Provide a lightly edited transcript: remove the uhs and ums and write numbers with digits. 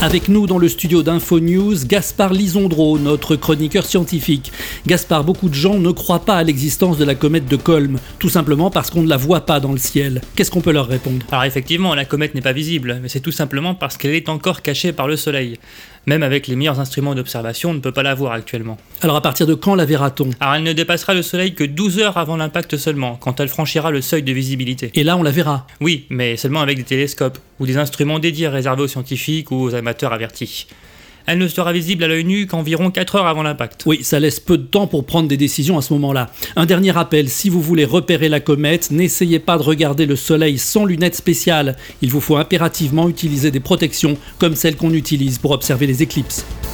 Avec nous dans le studio d'Info News, Gaspard Lisondro, notre chroniqueur scientifique. Gaspard, beaucoup de gens ne croient pas à l'existence de la comète de Kolm, tout simplement parce qu'on ne la voit pas dans le ciel. Qu'est-ce qu'on peut leur répondre ? Alors effectivement, la comète n'est pas visible, mais c'est tout simplement parce qu'elle est encore cachée par le Soleil. Même avec les meilleurs instruments d'observation, on ne peut pas la voir actuellement. Alors à partir de quand la verra-t-on ? Alors elle ne dépassera le Soleil que 12 heures avant l'impact seulement, quand elle franchira le seuil de visibilité. Et là on la verra ? Oui, mais seulement avec des télescopes, ou des instruments dédiés réservés aux scientifiques ou aux amateurs avertis. Elle ne sera visible à l'œil nu qu'environ 4 heures avant l'impact. Oui, ça laisse peu de temps pour prendre des décisions à ce moment-là. Un dernier rappel, si vous voulez repérer la comète, n'essayez pas de regarder le soleil sans lunettes spéciales. Il vous faut impérativement utiliser des protections comme celles qu'on utilise pour observer les éclipses.